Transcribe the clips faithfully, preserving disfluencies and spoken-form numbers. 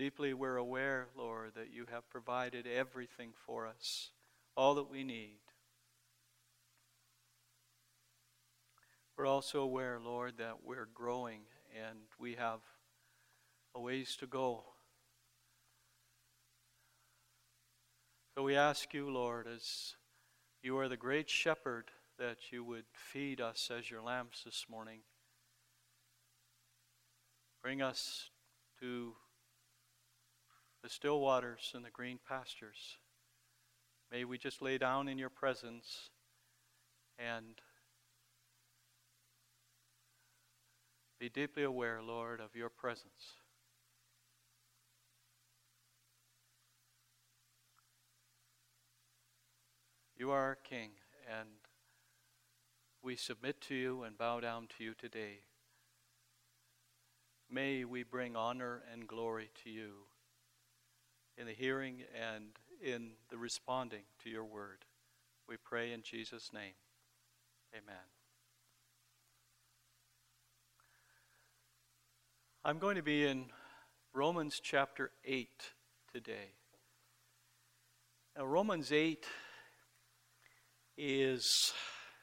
deeply we're aware, Lord, that you have provided everything for us, all that we need. We're also aware, Lord, that we're growing and we have a ways to go. So we ask you, Lord, as you are the great shepherd, that you would feed us as your lambs this morning. Bring us to the still waters and the green pastures. May we just lay down in your presence and be deeply aware, Lord, of your presence. You are our King, and we submit to you and bow down to you today. May we bring honor and glory to you in the hearing and in the responding to your word. We pray in Jesus' name. Amen. I'm going to be in Romans chapter eight today. Now, Romans eight is,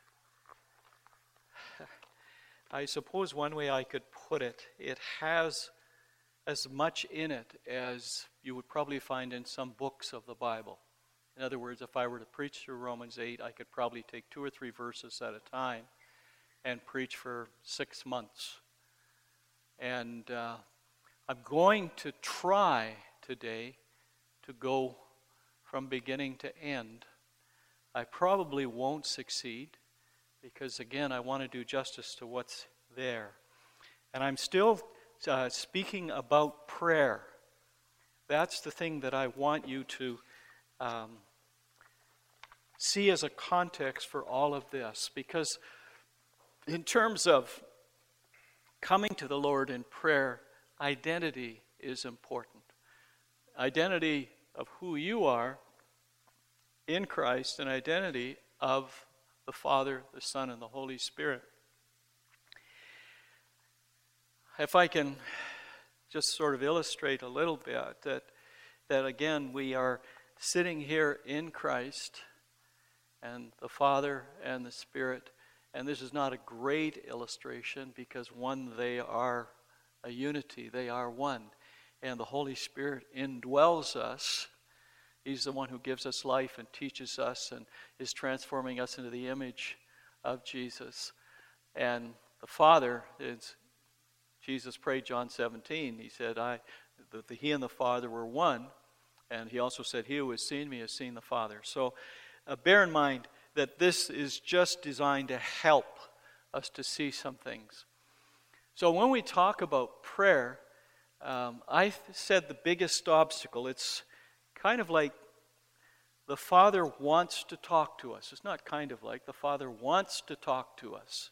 I suppose one way I could put it, it has as much in it as you would probably find in some books of the Bible. In other words, if I were to preach through Romans eight, I could probably take two or three verses at a time and preach for six months. And uh, I'm going to try today to go from beginning to end. I probably won't succeed because, again, I want to do justice to what's there. And I'm still uh, speaking about prayer. That's the thing that I want you to um, see as a context for all of this. Because in terms of coming to the Lord in prayer, identity is important. Identity of who you are in Christ, and identity of the Father, the Son, and the Holy Spirit. If I can just sort of illustrate a little bit that, that again, we are sitting here in Christ and the Father and the Spirit. And this is not a great illustration because, one, they are a unity. They are one. And the Holy Spirit indwells us. He's the one who gives us life and teaches us and is transforming us into the image of Jesus. And the Father, is, Jesus prayed John seventeen. He said, I, the, the, He and the Father were one. And he also said, he who has seen me has seen the Father. So uh, bear in mind that this is just designed to help us to see some things. So when we talk about prayer, um, I said the biggest obstacle, it's kind of like the Father wants to talk to us. It's not kind of like, the Father wants to talk to us.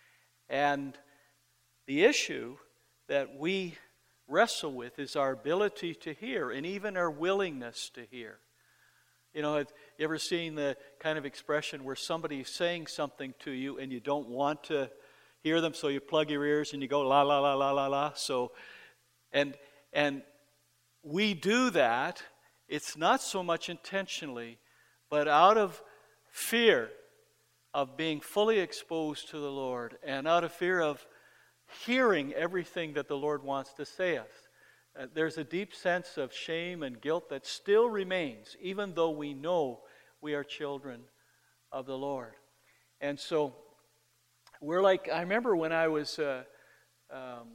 And the issue that we wrestle with is our ability to hear and even our willingness to hear. You know, have you ever seen the kind of expression where somebody's saying something to you and you don't want to hear them, so you plug your ears and you go la la la la la la. So, and and we do that. It's not so much intentionally, but out of fear of being fully exposed to the Lord and out of fear of hearing everything that the Lord wants to say us. Uh, there's a deep sense of shame and guilt that still remains, even though we know we are children of the Lord. And so we're like, I remember when I was uh, um,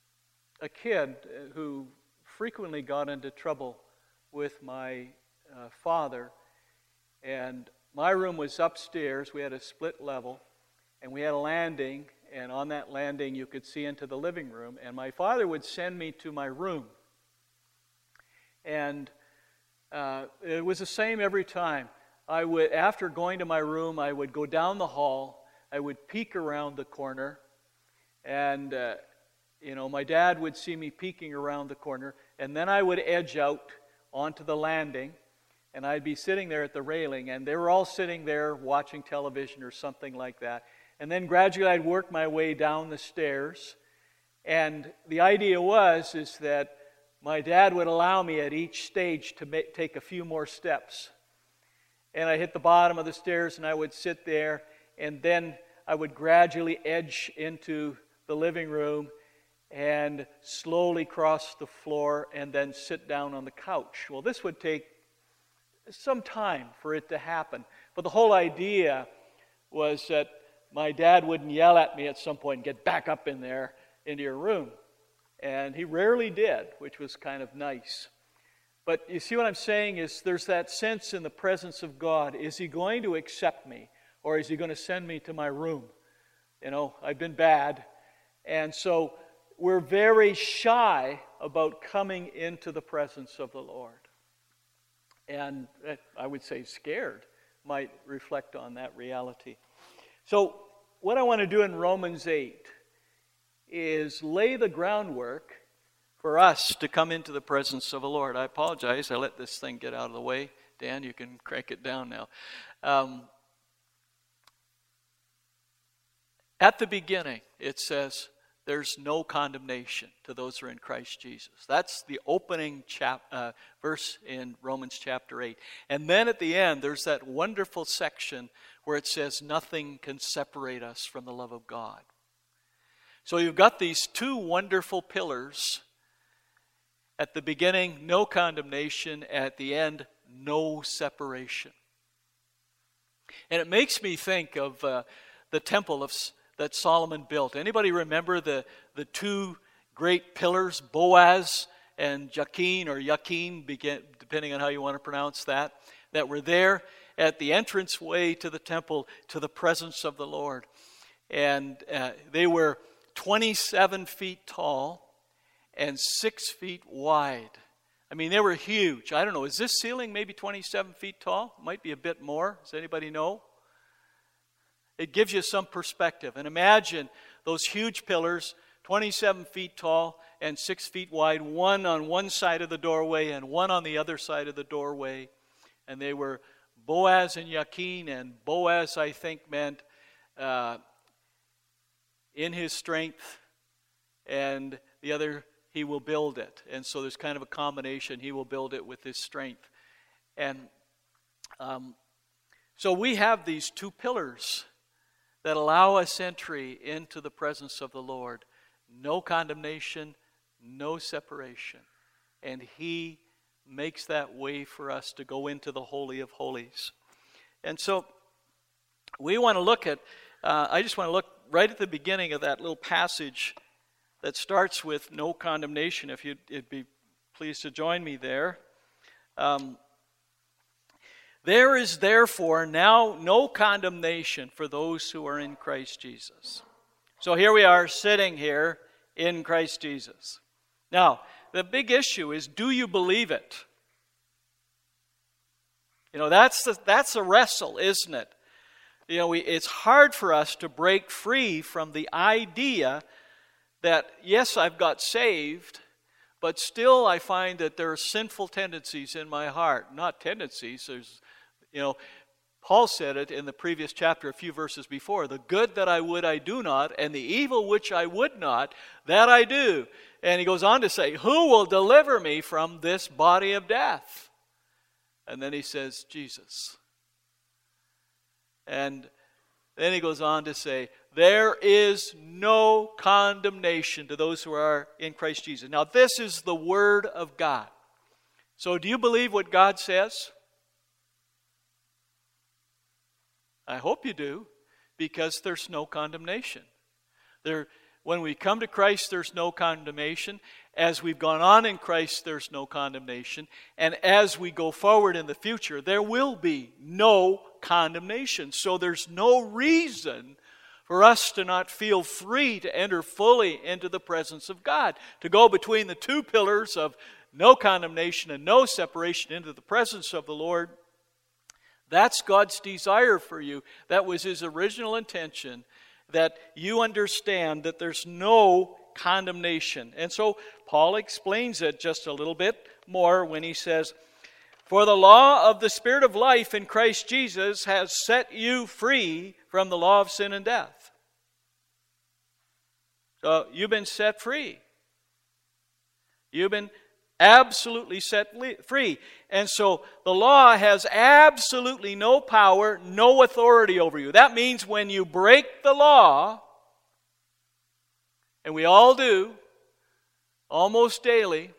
a kid who frequently got into trouble with my uh, father, and my room was upstairs. We had a split level, and we had a landing, and on that landing you could see into the living room, and my father would send me to my room. And uh, it was the same every time. I would, after going to my room, I would go down the hall, I would peek around the corner, and uh, you know, my dad would see me peeking around the corner, and then I would edge out onto the landing, and I'd be sitting there at the railing, and they were all sitting there watching television or something like that. And then gradually I'd work my way down the stairs, and the idea was is that my dad would allow me at each stage to make, take a few more steps. And I hit the bottom of the stairs and I would sit there, and then I would gradually edge into the living room and slowly cross the floor and then sit down on the couch. Well, this would take some time for it to happen. But the whole idea was that my dad wouldn't yell at me at some point and get back up in there into your room. And he rarely did, which was kind of nice. But you see what I'm saying is there's that sense in the presence of God. Is he going to accept me? Or is he going to send me to my room? You know, I've been bad. And so we're very shy about coming into the presence of the Lord. And I would say scared might reflect on that reality. So what I want to do in Romans eight is lay the groundwork for us to come into the presence of the Lord. I apologize, I let this thing get out of the way. Dan, you can crank it down now. Um, at the beginning, it says, there's no condemnation to those who are in Christ Jesus. That's the opening chap, uh, verse in Romans chapter eight. And then at the end, there's that wonderful section where it says, nothing can separate us from the love of God. So you've got these two wonderful pillars. At the beginning, no condemnation. At the end, no separation. And it makes me think of uh, the temple of that Solomon built. Anybody remember the, the two great pillars, Boaz and Jachin, or Yakin, depending on how you want to pronounce that, that were there at the entranceway to the temple, to the presence of the Lord. And uh, they were twenty-seven feet tall and six feet wide. I mean, they were huge. I don't know, is this ceiling maybe twenty-seven feet tall? Might be a bit more. Does anybody know? It gives you some perspective. And imagine those huge pillars, twenty-seven feet tall and six feet wide, one on one side of the doorway and one on the other side of the doorway. And they were Boaz and Jachin, and Boaz, I think, meant uh, in his strength, and the other, he will build it. And so there's kind of a combination. He will build it with his strength. And um, so we have these two pillars that allow us entry into the presence of the Lord. No condemnation, no separation. And he makes that way for us to go into the Holy of Holies. And so we want to look at, uh, I just want to look right at the beginning of that little passage that starts with no condemnation, if you'd, you'd be pleased to join me there. Um, There is therefore now no condemnation for those who are in Christ Jesus. So here we are sitting here in Christ Jesus. Now, the big issue is, do you believe it? You know, that's the, that's a wrestle, isn't it? You know, we, it's hard for us to break free from the idea that, yes, I've got saved, but still I find that there are sinful tendencies in my heart. Not tendencies, there's You know, Paul said it in the previous chapter, a few verses before. The good that I would I do not, and the evil which I would not, that I do. And he goes on to say, who will deliver me from this body of death? And then he says, Jesus. And then he goes on to say, there is no condemnation to those who are in Christ Jesus. Now this is the Word of God. So do you believe what God says? I hope you do, because there's no condemnation. There, when we come to Christ, there's no condemnation. As we've gone on in Christ, there's no condemnation. And as we go forward in the future, there will be no condemnation. So there's no reason for us to not feel free to enter fully into the presence of God, to go between the two pillars of no condemnation and no separation into the presence of the Lord. That's God's desire for you. That was His original intention, that you understand that there's no condemnation. And so Paul explains it just a little bit more when he says, for the law of the Spirit of life in Christ Jesus has set you free from the law of sin and death. So you've been set free. You've been Absolutely set free. And so the law has absolutely no power, no authority over you. That means when you break the law, and we all do, almost daily,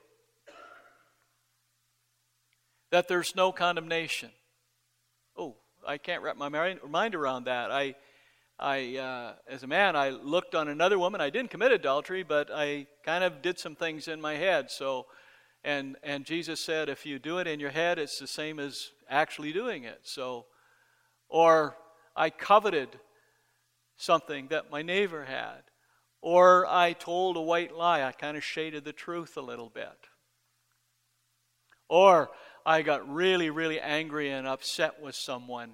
that there's no condemnation. Oh, I can't wrap my mind around that. I, I, uh, as a man, I looked on another woman. I didn't commit adultery, but I kind of did some things in my head. So, and and Jesus said, if you do it in your head, it's the same as actually doing it. So, or I coveted something that my neighbor had, or I told a white lie. I kind of shaded the truth a little bit, or I got really, really angry and upset with someone.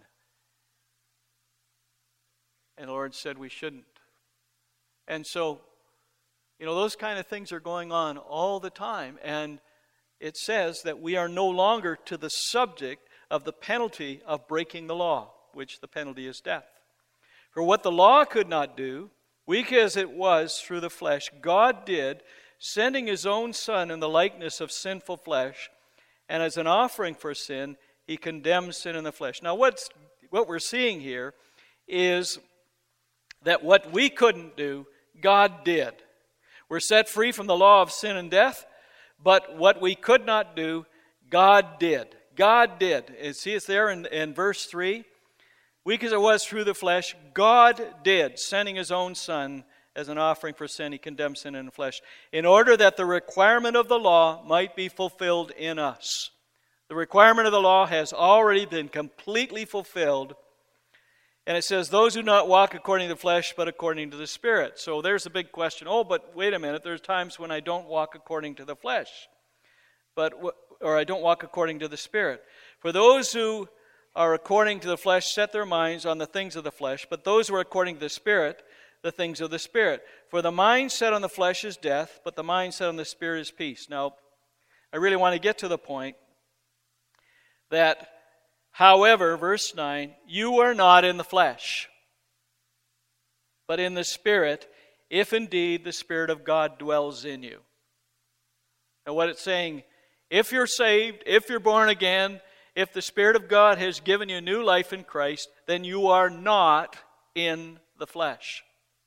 And the Lord said we shouldn't. And so, you know, those kind of things are going on all the time. And it says that we are no longer to the subject of the penalty of breaking the law, which the penalty is death. For what the law could not do, weak as it was through the flesh, God did, sending His own Son in the likeness of sinful flesh, and as an offering for sin, He condemned sin in the flesh. Now, what's, what we're seeing here is that what we couldn't do, God did. We're set free from the law of sin and death, but what we could not do, God did. God did. And see, it's there in, in verse three. Weak as it was through the flesh, God did, sending His own Son as an offering for sin. He condemned sin in the flesh, in order that the requirement of the law might be fulfilled in us. The requirement of the law has already been completely fulfilled. And it says, those who not walk according to the flesh, but according to the Spirit. So there's a big question. Oh, but wait a minute. There's times when I don't walk according to the flesh, but or I don't walk according to the Spirit. For those who are according to the flesh set their minds on the things of the flesh, but those who are according to the Spirit, the things of the Spirit. For the mind set on the flesh is death, but the mind set on the Spirit is peace. Now, I really want to get to the point that, however, verse nine, you are not in the flesh, but in the Spirit, if indeed the Spirit of God dwells in you. Now what it's saying, if you're saved, if you're born again, if the Spirit of God has given you new life in Christ, then you are not in the flesh.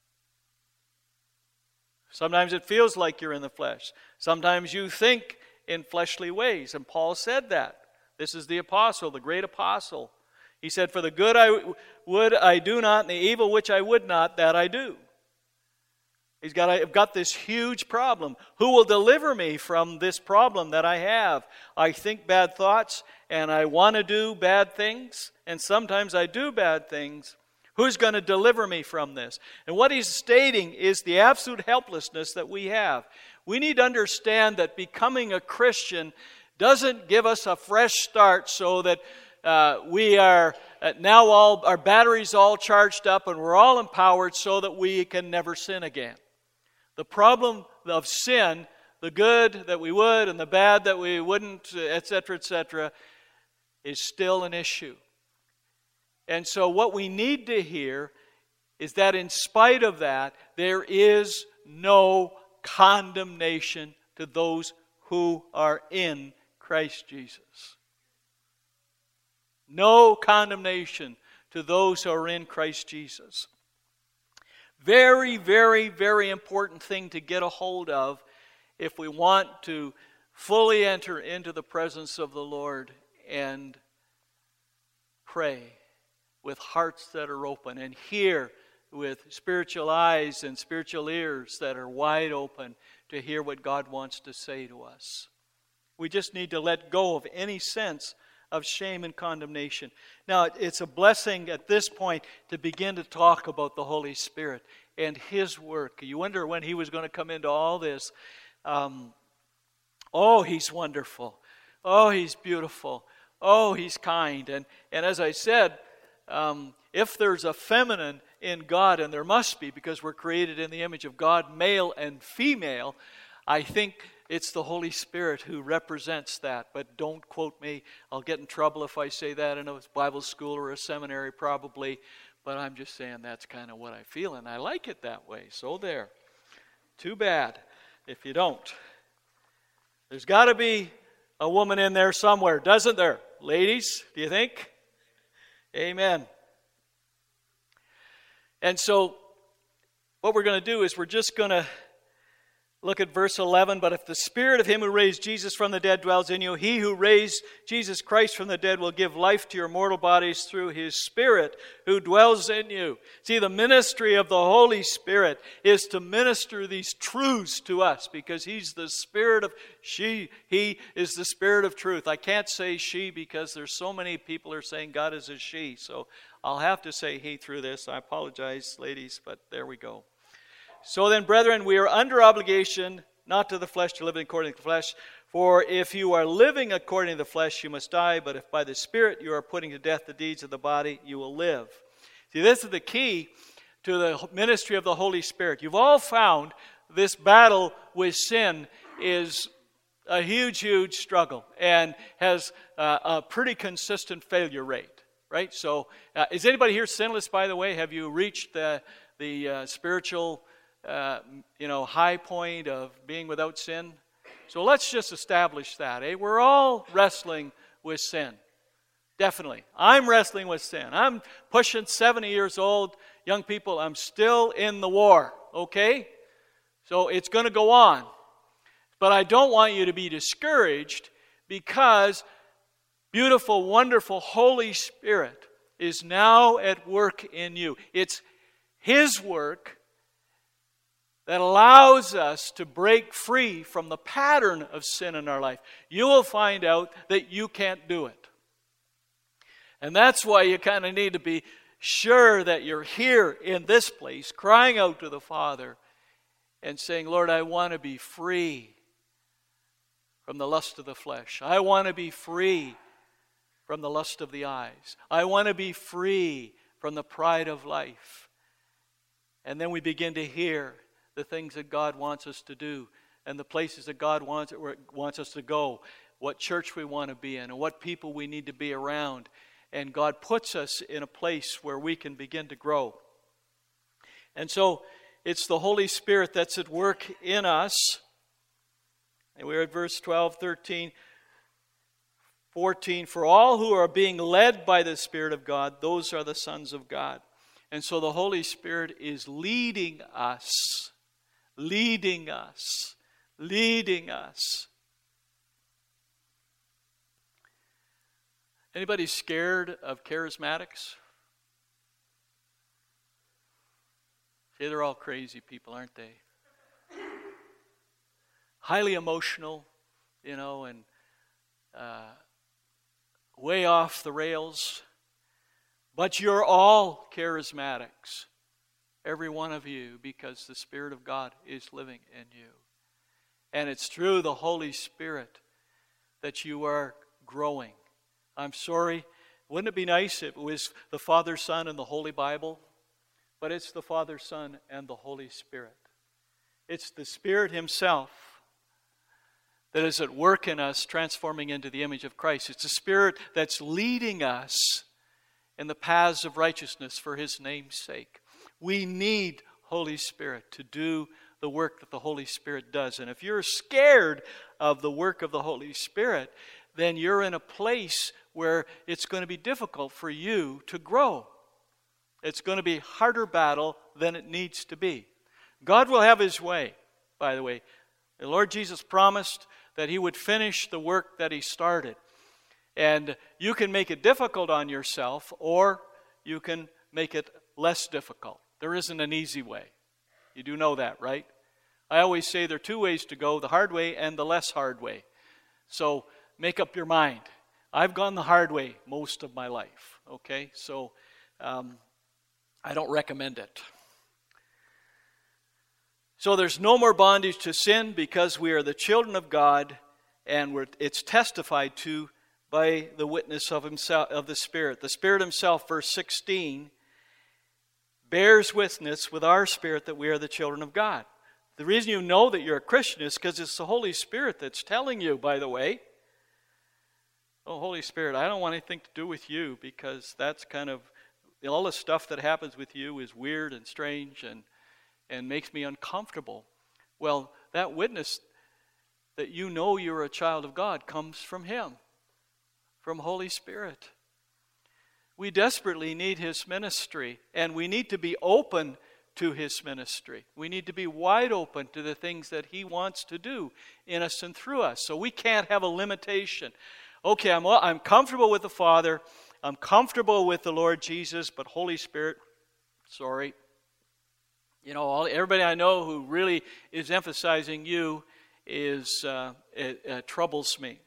Sometimes it feels like you're in the flesh. Sometimes you think in fleshly ways, and Paul said that. This is the apostle, the great apostle. He said, for the good I would, I do not, and the evil which I would not, that I do. He's got, I've got this huge problem. Who will deliver me from this problem that I have? I think bad thoughts, and I want to do bad things, and sometimes I do bad things. Who's going to deliver me from this? And what he's stating is the absolute helplessness that we have. We need to understand that becoming a Christian doesn't give us a fresh start so that uh, we are uh, now all, our batteries all charged up and we're all empowered so that we can never sin again. The problem of sin, the good that we would and the bad that we wouldn't, et cetera, et cetera, is still an issue. And so what we need to hear is that in spite of that, there is no condemnation to those who are in Christ Jesus. No condemnation to those who are in Christ Jesus. Very, very, very important thing to get a hold of if we want to fully enter into the presence of the Lord and pray with hearts that are open and hear with spiritual eyes and spiritual ears that are wide open to hear what God wants to say to us. We just need to let go of any sense of shame and condemnation. Now, it's a blessing at this point to begin to talk about the Holy Spirit and His work. You wonder when He was going to come into all this. Um, oh, He's wonderful. Oh, He's beautiful. Oh, He's kind. And, and as I said, um, if there's a feminine in God, and there must be because we're created in the image of God, male and female, I think it's the Holy Spirit who represents that. But don't quote me. I'll get in trouble if I say that in a Bible school or a seminary probably. But I'm just saying that's kind of what I feel, and I like it that way. So there. Too bad if you don't. There's got to be a woman in there somewhere, doesn't there? Ladies, do you think? Amen. And so, what we're going to do is we're just going to look at verse eleven. But if the Spirit of him who raised Jesus from the dead dwells in you, he who raised Jesus Christ from the dead will give life to your mortal bodies through his Spirit who dwells in you. See, the ministry of the Holy Spirit is to minister these truths to us, because he's the Spirit of she. He is the Spirit of truth. I can't say she because there's so many people are saying God is a she. So I'll have to say he through this. I apologize, ladies, but there we go. So then, brethren, we are under obligation, not to the flesh, to live according to the flesh. For if you are living according to the flesh, you must die. But if by the Spirit you are putting to death the deeds of the body, you will live. See, this is the key to the ministry of the Holy Spirit. You've all found this battle with sin is a huge, huge struggle and has uh, a pretty consistent failure rate, right? So, uh, is anybody here sinless, by the way? Have you reached the, the uh, spiritual Uh, you know, high point of being without sin? So let's just establish that. Eh? We're all wrestling with sin. Definitely. I'm wrestling with sin. I'm pushing seventy years old. Young people, I'm still in the war. Okay? So it's going to go on. But I don't want you to be discouraged, because beautiful, wonderful Holy Spirit is now at work in you. It's his work that allows us to break free from the pattern of sin in our life. You will find out that you can't do it. And that's why you kind of need to be sure that you're here in this place, crying out to the Father and saying, Lord, I want to be free from the lust of the flesh. I want to be free from the lust of the eyes. I want to be free from the pride of life. And then we begin to hear the things that God wants us to do, and the places that God wants, wants us to go, what church we want to be in, and what people we need to be around. And God puts us in a place where we can begin to grow. And so it's the Holy Spirit that's at work in us. And we're at verse twelve, thirteen, fourteen. For all who are being led by the Spirit of God, those are the sons of God. And so the Holy Spirit is leading us. Leading us, leading us. Anybody scared of charismatics? See, they're all crazy people, aren't they? Highly emotional, you know, and uh, way off the rails. But you're all charismatics. Every one of you, because the Spirit of God is living in you. And it's through the Holy Spirit that you are growing. I'm sorry, wouldn't it be nice if it was the Father, Son, and the Holy Bible? But it's the Father, Son, and the Holy Spirit. It's the Spirit himself that is at work in us, transforming into the image of Christ. It's the Spirit that's leading us in the paths of righteousness for his name's sake. We need Holy Spirit to do the work that the Holy Spirit does. And if you're scared of the work of the Holy Spirit, then you're in a place where it's going to be difficult for you to grow. It's going to be a harder battle than it needs to be. God will have his way, by the way. The Lord Jesus promised that he would finish the work that he started. And you can make it difficult on yourself, or you can make it less difficult. There isn't an easy way. You do know that, right? I always say there are two ways to go, the hard way and the less hard way. So make up your mind. I've gone the hard way most of my life, okay? So um, I don't recommend it. So there's no more bondage to sin, because we are the children of God, and we're, it's testified to by the witness of himself, of the Spirit. The Spirit himself, verse sixteen, bears witness with our spirit that we are the children of God. The reason you know that you're a Christian is because it's the Holy Spirit that's telling you, by the way. Oh, Holy Spirit, I don't want anything to do with you, because that's kind of, all the stuff that happens with you is weird and strange and, and makes me uncomfortable. Well, that witness that you know you're a child of God comes from Him, from Holy Spirit. We desperately need His ministry, and we need to be open to His ministry. We need to be wide open to the things that He wants to do in us and through us. So we can't have a limitation. Okay, I'm, I'm comfortable with the Father. I'm comfortable with the Lord Jesus, but Holy Spirit, sorry. You know, all, everybody I know who really is emphasizing you is uh, it, it troubles me.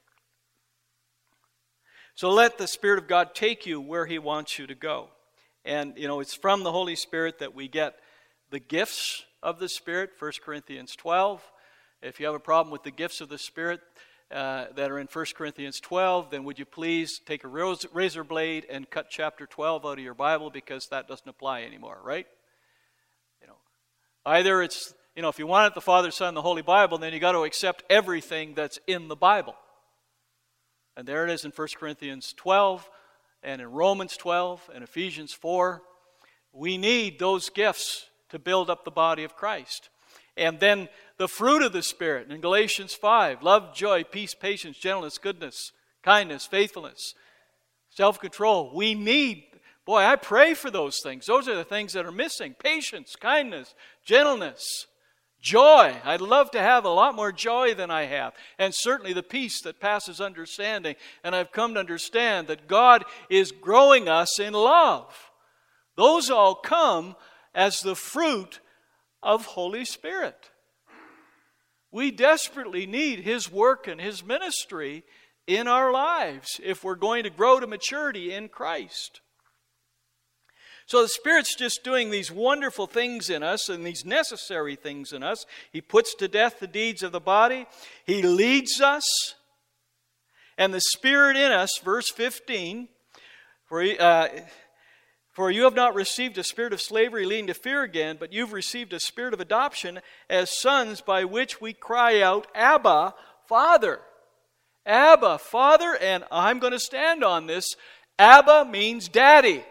So let the Spirit of God take you where He wants you to go. And, you know, it's from the Holy Spirit that we get the gifts of the Spirit, First Corinthians twelve. If you have a problem with the gifts of the Spirit uh, that are in First Corinthians twelve, then would you please take a razor blade and cut chapter twelve out of your Bible, because that doesn't apply anymore, right? You know, either it's, you know, if you want it the Father, Son, the Holy Bible, then you got to accept everything that's in the Bible. And there it is in First Corinthians twelve, and in Romans twelve, and Ephesians four. We need those gifts to build up the body of Christ. And then the fruit of the Spirit in Galatians five, love, joy, peace, patience, gentleness, goodness, kindness, faithfulness, self-control. We need, boy, I pray for those things. Those are the things that are missing. Patience, kindness, gentleness, joy. I'd love to have a lot more joy than I have. And certainly the peace that passes understanding. And I've come to understand that God is growing us in love. Those all come as the fruit of Holy Spirit. We desperately need His work and His ministry in our lives if we're going to grow to maturity in Christ. So the Spirit's just doing these wonderful things in us and these necessary things in us. He puts to death the deeds of the body. He leads us. And the Spirit in us, verse fifteen, for uh, For you have not received a spirit of slavery leading to fear again, but you've received a spirit of adoption as sons, by which we cry out, Abba, Father. Abba, Father, and I'm going to stand on this. Abba means daddy.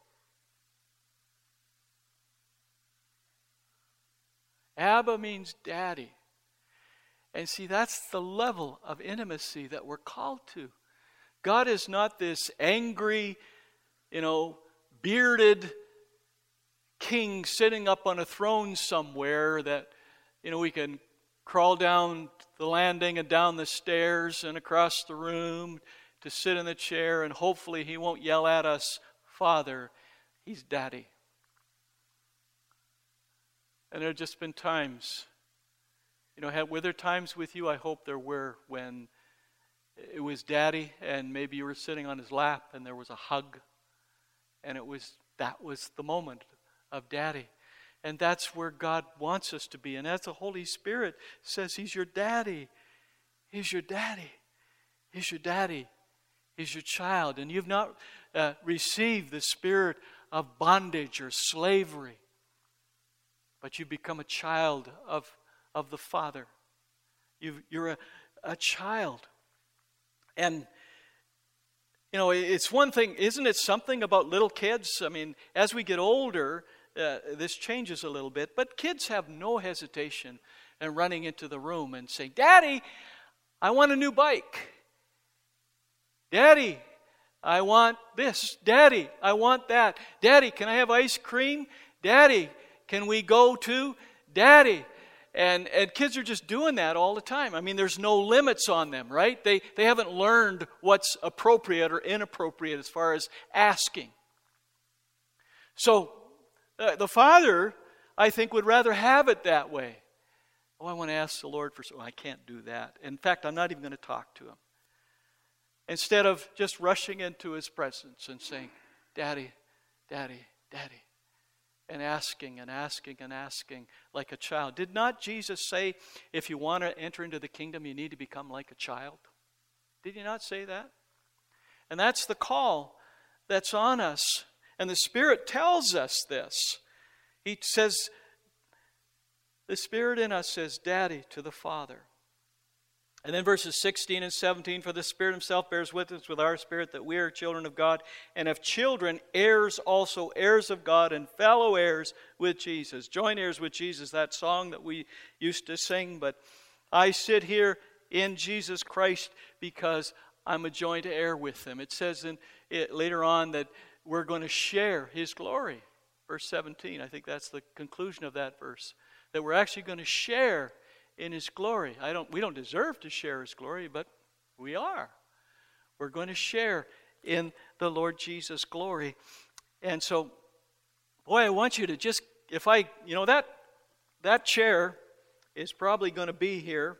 Abba means daddy. And see, that's the level of intimacy that we're called to. God is not this angry, you know, bearded king sitting up on a throne somewhere that, you know, we can crawl down the landing and down the stairs and across the room to sit in the chair, and hopefully He won't yell at us, Father. He's daddy. And there have just been times, you know, were there times with you? I hope there were, when it was daddy and maybe you were sitting on his lap and there was a hug. And it was, that was the moment of daddy. And that's where God wants us to be. And as the Holy Spirit says, He's your daddy. He's your daddy. He's your daddy. He's your child. And you've not uh, received the spirit of bondage or slavery, but you've become a child of, of the Father. You've, you're a, a child. And you know, it's one thing, isn't it something about little kids? I mean, as we get older, uh, this changes a little bit. But kids have no hesitation in running into the room and saying, Daddy, I want a new bike. Daddy, I want this. Daddy, I want that. Daddy, can I have ice cream? Daddy, can we go to? Daddy. And, and kids are just doing that all the time. I mean, there's no limits on them, right? They, they haven't learned what's appropriate or inappropriate as far as asking. So uh, the Father, I think, would rather have it that way. Oh, I want to ask the Lord for something. I can't do that. In fact, I'm not even going to talk to Him. Instead of just rushing into His presence and saying, Daddy, Daddy, Daddy. And asking and asking and asking like a child. Did not Jesus say, if you want to enter into the kingdom, you need to become like a child? Did He not say that? And that's the call that's on us. And the Spirit tells us this. He says, the Spirit in us says, Daddy to the Father. And then verses sixteen and seventeen, for the Spirit Himself bears witness with our spirit that we are children of God, and if children, heirs also, heirs of God, and fellow heirs with Jesus. Joint heirs with Jesus, that song that we used to sing. But I sit here in Jesus Christ because I'm a joint heir with him. It says in it, later on that we're going to share his glory. Verse seventeen, I think that's the conclusion of that verse. That we're actually going to share in his glory. I don't, we don't deserve to share his glory, but we are. We're going to share in the Lord Jesus' glory. And so, boy, I want you to just, if I, you know, that that chair is probably going to be here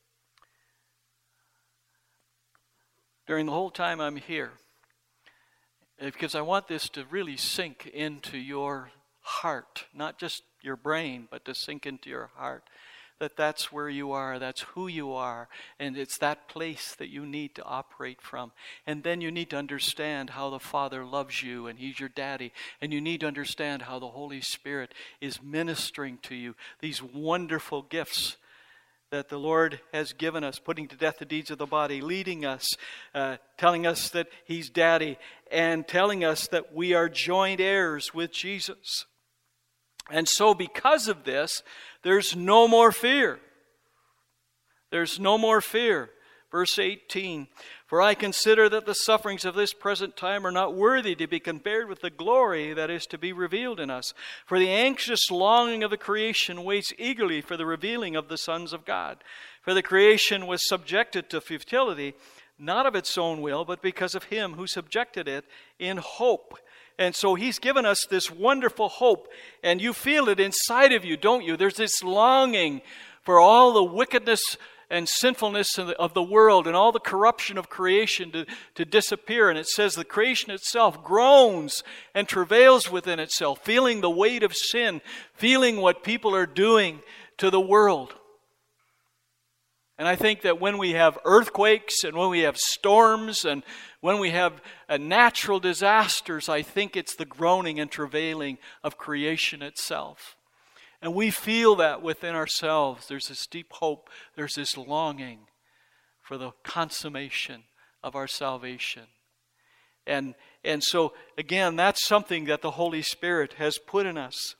during the whole time I'm here. Because I want this to really sink into your heart, not just your brain, but to sink into your heart. That that's where you are, that's who you are, and it's that place that you need to operate from. And then you need to understand how the Father loves you, and he's your daddy. And you need to understand how the Holy Spirit is ministering to you these wonderful gifts that the Lord has given us, putting to death the deeds of the body, leading us, uh, telling us that he's daddy, and telling us that we are joint heirs with Jesus. And so because of this, there's no more fear. There's no more fear. Verse eighteen, for I consider that the sufferings of this present time are not worthy to be compared with the glory that is to be revealed in us. For the anxious longing of the creation waits eagerly for the revealing of the sons of God. For the creation was subjected to futility, not of its own will, but because of him who subjected it in hope. And so he's given us this wonderful hope, and you feel it inside of you, don't you? There's this longing for all the wickedness and sinfulness of the, of the world and all the corruption of creation to, to disappear. And it says the creation itself groans and travails within itself, feeling the weight of sin, feeling what people are doing to the world. And I think that when we have earthquakes and when we have storms and when we have uh, natural disasters, I think it's the groaning and travailing of creation itself. And we feel that within ourselves. There's this deep hope. There's this longing for the consummation of our salvation. And, and so, again, that's something that the Holy Spirit has put in us.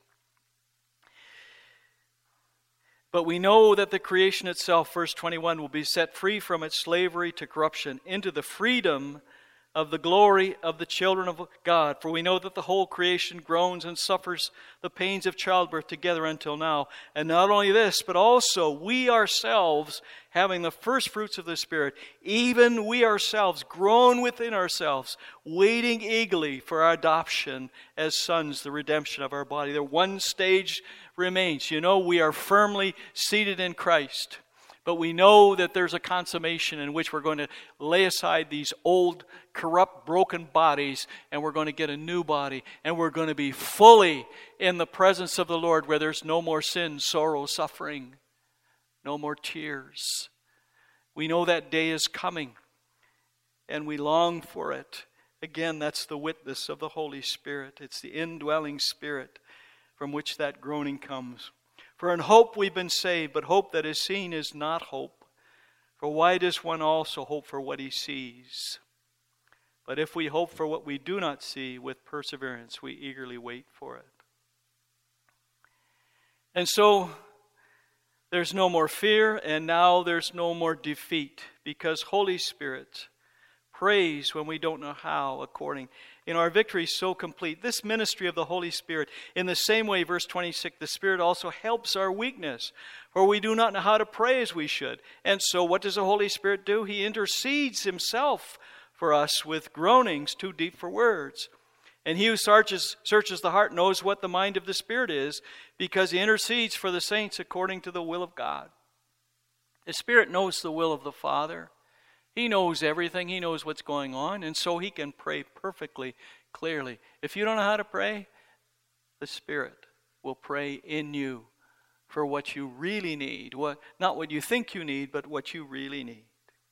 But we know that the creation itself, verse twenty-one, will be set free from its slavery to corruption into the freedom of the glory of the children of God. For we know that the whole creation groans and suffers the pains of childbirth together until now. And not only this, but also we ourselves, having the first fruits of the Spirit, even we ourselves groan within ourselves, waiting eagerly for our adoption as sons, the redemption of our body. The one stage remains. You know, we are firmly seated in Christ. But we know that there's a consummation in which we're going to lay aside these old, corrupt, broken bodies, and we're going to get a new body, and we're going to be fully in the presence of the Lord where there's no more sin, sorrow, suffering, no more tears. We know that day is coming, and we long for it. Again, that's the witness of the Holy Spirit. It's the indwelling Spirit from which that groaning comes. For in hope we've been saved, but hope that is seen is not hope. For why does one also hope for what he sees? But if we hope for what we do not see, with perseverance we eagerly wait for it. And so, there's no more fear, and now there's no more defeat, because Holy Spirit prays when we don't know how, according in our victory so complete. This ministry of the Holy Spirit, in the same way, verse twenty-six, the Spirit also helps our weakness, for we do not know how to pray as we should. And so what does the Holy Spirit do? He intercedes himself for us with groanings too deep for words. And he who searches, searches the heart knows what the mind of the Spirit is, because he intercedes for the saints according to the will of God. The Spirit knows the will of the Father. He knows everything. He knows what's going on. And so he can pray perfectly, clearly. If you don't know how to pray, the Spirit will pray in you for what you really need. What, not what you think you need, but what you really need.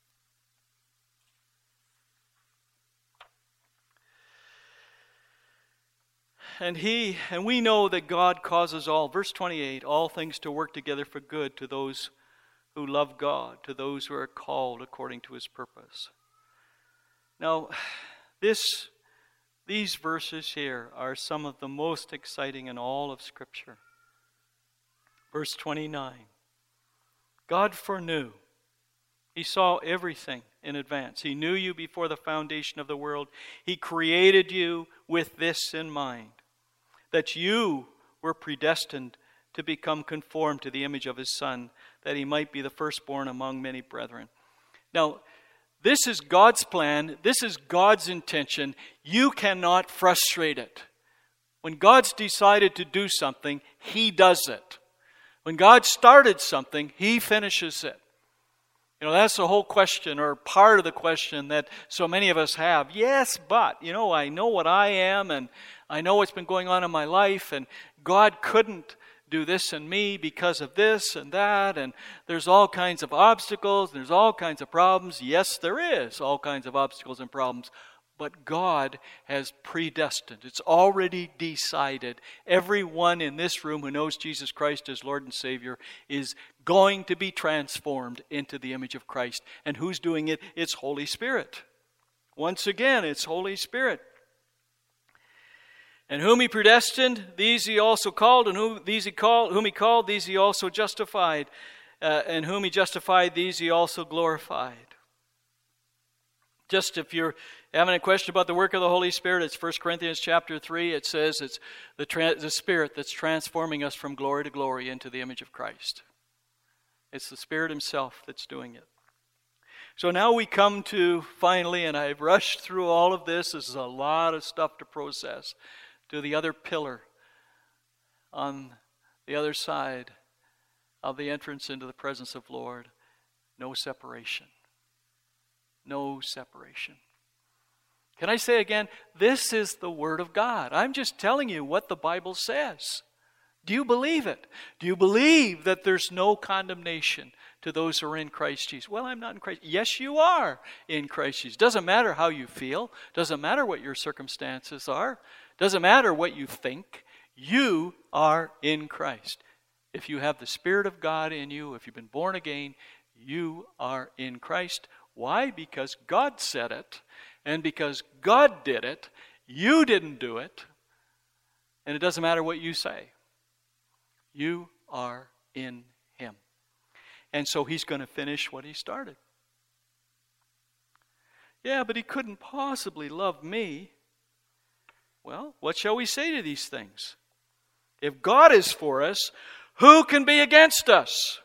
And he, and we know that God causes all, verse twenty-eight, all things to work together for good to those who love God, to those who are called according to his purpose. Now, this, these verses here are some of the most exciting in all of Scripture. Verse twenty-nine, God foreknew He saw everything in advance. He knew you before the foundation of the world. He created you with this in mind, that you were predestined to become conformed to the image of His Son, that He might be the firstborn among many brethren. Now, this is God's plan. This is God's intention. You cannot frustrate it. When God's decided to do something, He does it. When God started something, He finishes it. You know, that's the whole question, or part of the question that so many of us have. Yes, but, you know, I know what I am, and I know what's been going on in my life, and God couldn't do this in me because of this and that, and there's all kinds of obstacles, there's all kinds of problems. Yes, there is all kinds of obstacles and problems, but God has predestined. It's already decided. Everyone in this room who knows Jesus Christ as Lord and Savior is going to be transformed into the image of Christ. And who's doing it? It's Holy Spirit. Once again, it's Holy Spirit. And whom He predestined, these He also called, and whom these He called, whom He called, these He also justified, uh, and whom He justified, these He also glorified. Just if you're having a question about the work of the Holy Spirit, it's First Corinthians chapter three. It says it's the, tra- the Spirit that's transforming us from glory to glory into the image of Christ. It's the Spirit Himself that's doing it. So now we come to, finally, and I've rushed through all of this. This is a lot of stuff to process. To the other pillar on the other side of the entrance into the presence of Lord. No separation. No separation. Can I say again, this is the Word of God. I'm just telling you what the Bible says. Do you believe it? Do you believe that there's no condemnation to those who are in Christ Jesus? Well, I'm not in Christ. Yes, you are in Christ Jesus. Doesn't matter how you feel. Doesn't matter what your circumstances are. Doesn't matter what you think. You are in Christ. If you have the Spirit of God in you, if you've been born again, you are in Christ. Why? Because God said it. And because God did it, you didn't do it. And it doesn't matter what you say. You are in Him. And so He's going to finish what He started. Yeah, but He couldn't possibly love me. Well, what shall we say to these things? If God is for us, who can be against us?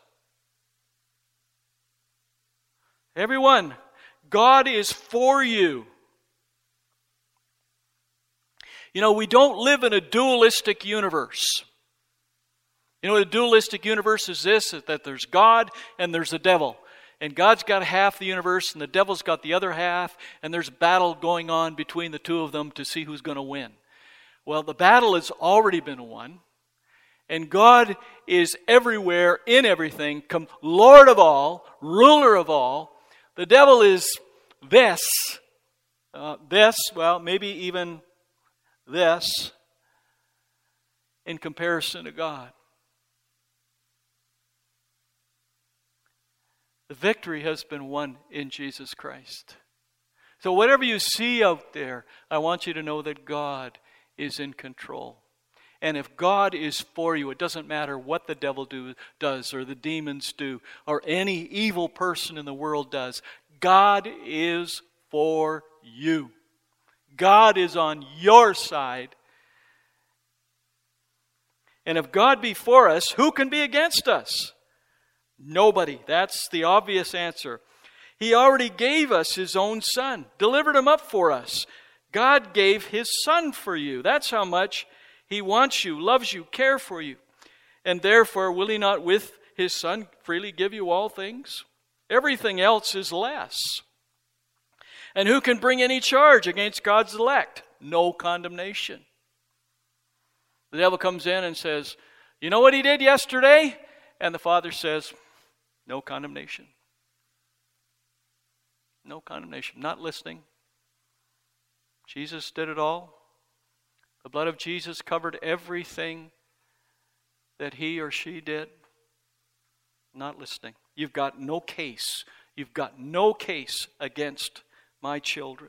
Everyone, God is for you. You know, we don't live in a dualistic universe. You know, a dualistic universe is this, is that there's God and there's the devil. And God's got half the universe and the devil's got the other half, and there's a battle going on between the two of them to see who's going to win. Well, the battle has already been won, and God is everywhere, in everything, Lord of all, ruler of all. The devil is this, uh, this, well, maybe even this, in comparison to God. The victory has been won in Jesus Christ. So whatever you see out there, I want you to know that God is in control. And if God is for you, it doesn't matter what the devil do, does or the demons do or any evil person in the world does. God is for you. God is on your side. And if God be for us, who can be against us? Nobody. That's the obvious answer. He already gave us His own Son, delivered Him up for us. God gave His Son for you. That's how much He wants you, loves you, cares for you. And therefore, will He not with His Son freely give you all things? Everything else is less. And who can bring any charge against God's elect? No condemnation. The devil comes in and says, you know what he did yesterday? And the Father says, no condemnation. No condemnation. Not listening. Jesus did it all. The blood of Jesus covered everything that he or she did. Not listening. You've got no case. You've got no case against my children.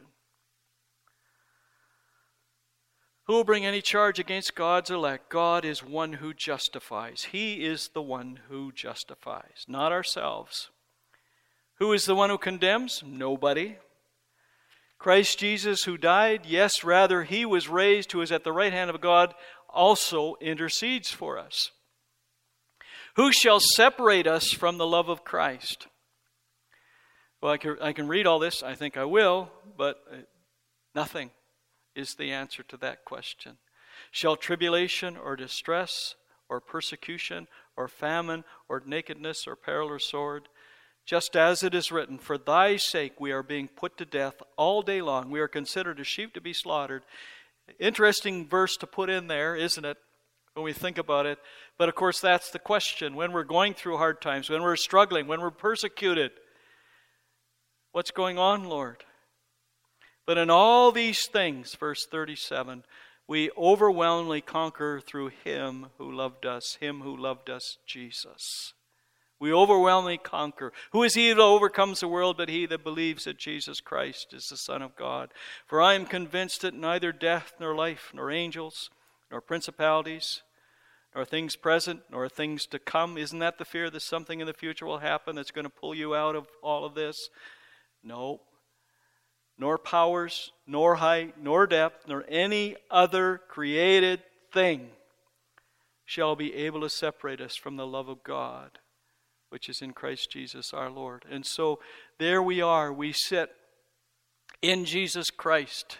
Who will bring any charge against God's elect? God is one who justifies. He is the one who justifies, not ourselves. Who is the one who condemns? Nobody. Christ Jesus who died, yes, rather, he was raised, who is at the right hand of God, also intercedes for us. Who shall separate us from the love of Christ? Well, I can, I can read all this. I think I will, but nothing is the answer to that question. Shall tribulation or distress or persecution or famine or nakedness or peril or sword? Just as it is written, for thy sake we are being put to death all day long. We are considered as sheep to be slaughtered. Interesting verse to put in there, isn't it, when we think about it? But of course that's the question. When we're going through hard times, when we're struggling, when we're persecuted, what's going on, Lord? But in all these things, verse thirty-seven, we overwhelmingly conquer through him who loved us, him who loved us, Jesus. We overwhelmingly conquer. Who is he that overcomes the world but he that believes that Jesus Christ is the Son of God? For I am convinced that neither death nor life, nor angels, nor principalities, nor things present, nor things to come. Isn't that the fear that something in the future will happen that's going to pull you out of all of this? No. Nor powers, nor height, nor depth, nor any other created thing shall be able to separate us from the love of God, which is in Christ Jesus our Lord. And so there we are. We sit in Jesus Christ,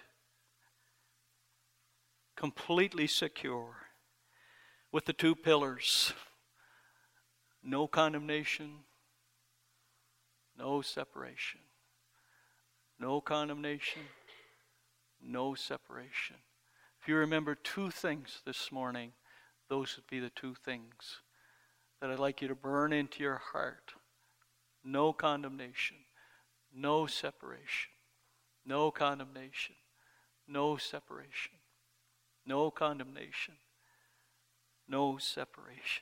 completely secure, with the two pillars. No condemnation, no separation. No condemnation, no separation. If you remember two things this morning, those would be the two things that I'd like you to burn into your heart. No condemnation, no separation, no condemnation, no separation, no condemnation, no separation.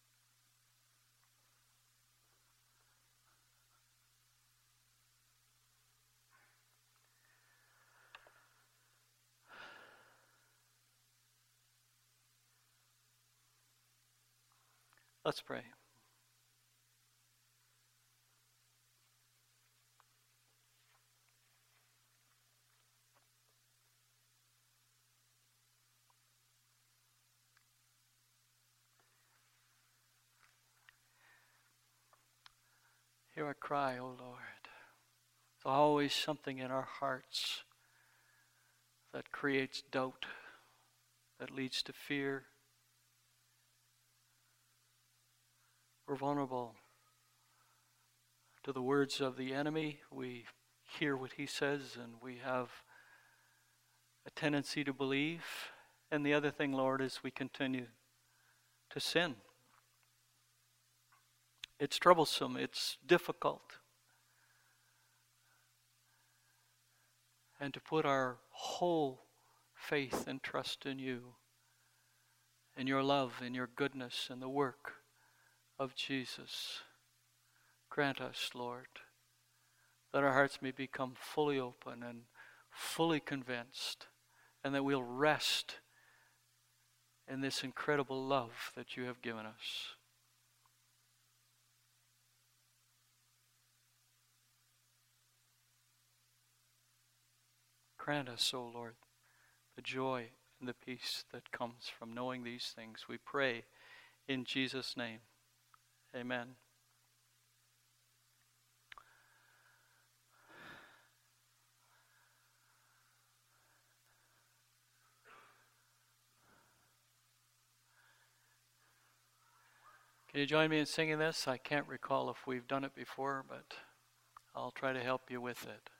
Let's pray. Hear our cry, O Lord. There's always something in our hearts that creates doubt, that leads to fear. We're vulnerable to the words of the enemy. We hear what he says and we have a tendency to believe. And the other thing, Lord, is we continue to sin. It's troublesome. It's difficult. And to put our whole faith and trust in you, in your love, in your goodness, and the work of Jesus. Grant us, Lord, that our hearts may become fully open and fully convinced, and that we'll rest in this incredible love that you have given us. Grant us, O Lord, the joy and the peace that comes from knowing these things. We pray in Jesus' name. Amen. Can you join me in singing this? I can't recall if we've done it before, but I'll try to help you with it.